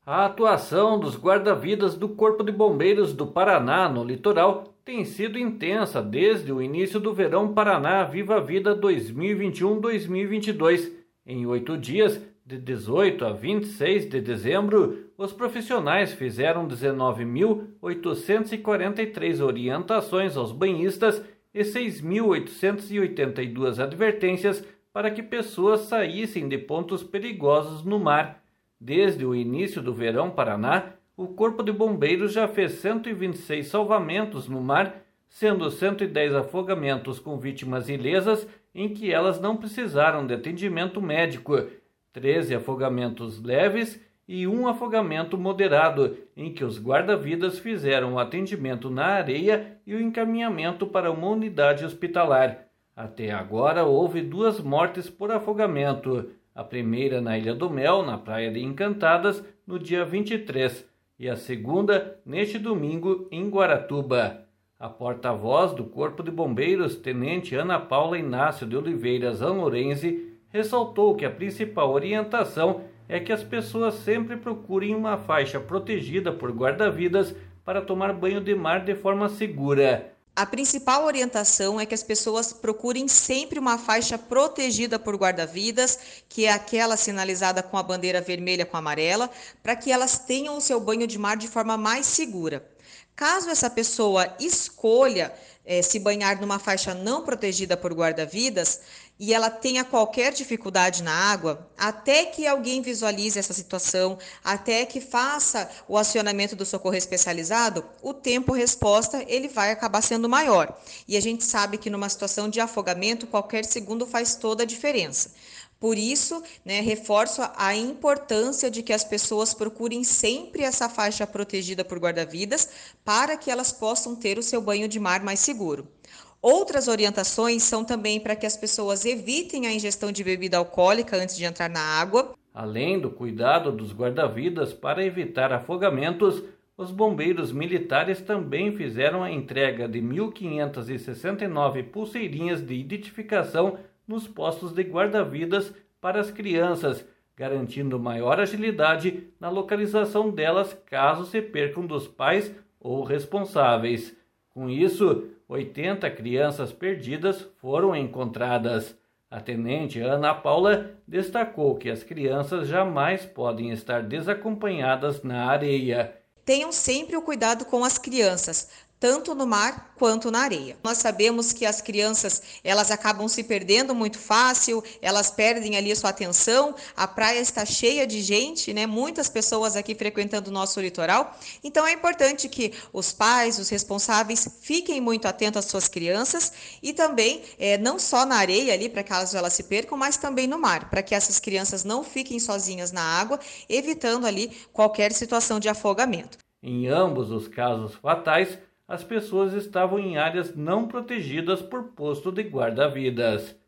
A atuação dos guarda-vidas do Corpo de Bombeiros do Paraná no litoral tem sido intensa desde o início do Verão Paraná Viva a Vida 2021-2022. Em 8 dias, de 18 a 26 de dezembro, os profissionais fizeram 19.843 orientações aos banhistas e 6.882 advertências para que pessoas saíssem de pontos perigosos no mar. Desde o início do Verão Paraná, o Corpo de Bombeiros já fez 126 salvamentos no mar, sendo 110 afogamentos com vítimas ilesas em que elas não precisaram de atendimento médico, 13 afogamentos leves e 1 afogamento moderado, em que os guarda-vidas fizeram o atendimento na areia e o encaminhamento para uma unidade hospitalar. Até agora houve 2 mortes por afogamento. A primeira na Ilha do Mel, na Praia de Encantadas, no dia 23, e a segunda neste domingo em Guaratuba. A porta-voz do Corpo de Bombeiros, Tenente Ana Paula Inácio de Oliveira Zanlorenzi, ressaltou que a principal orientação é que as pessoas sempre procurem uma faixa protegida por guarda-vidas para tomar banho de mar de forma segura. A principal orientação é que as pessoas procurem sempre uma faixa protegida por guarda-vidas, que é aquela sinalizada com a bandeira vermelha com amarela, para que elas tenham o seu banho de mar de forma mais segura. Caso essa pessoa escolha se banhar numa faixa não protegida por guarda-vidas e ela tenha qualquer dificuldade na água, até que alguém visualize essa situação, até que faça o acionamento do socorro especializado, o tempo-resposta ele vai acabar sendo maior. E a gente sabe que numa situação de afogamento, qualquer segundo faz toda a diferença. Por isso, reforço a importância de que as pessoas procurem sempre essa faixa protegida por guarda-vidas para que elas possam ter o seu banho de mar mais seguro. Outras orientações são também para que as pessoas evitem a ingestão de bebida alcoólica antes de entrar na água. Além do cuidado dos guarda-vidas para evitar afogamentos, os bombeiros militares também fizeram a entrega de 1.569 pulseirinhas de identificação nos postos de guarda-vidas para as crianças, garantindo maior agilidade na localização delas caso se percam dos pais ou responsáveis. Com isso, 80 crianças perdidas foram encontradas. A tenente Ana Paula destacou que as crianças jamais podem estar desacompanhadas na areia. Tenham sempre o cuidado com as crianças, tanto no mar quanto na areia. Nós sabemos que as crianças, elas acabam se perdendo muito fácil, elas perdem ali a sua atenção, a praia está cheia de gente, muitas pessoas aqui frequentando o nosso litoral, então é importante que os pais, os responsáveis, fiquem muito atentos às suas crianças e também, não só na areia ali, para que elas se percam, mas também no mar, para que essas crianças não fiquem sozinhas na água, evitando ali qualquer situação de afogamento. Em ambos os casos fatais, as pessoas estavam em áreas não protegidas por posto de guarda-vidas.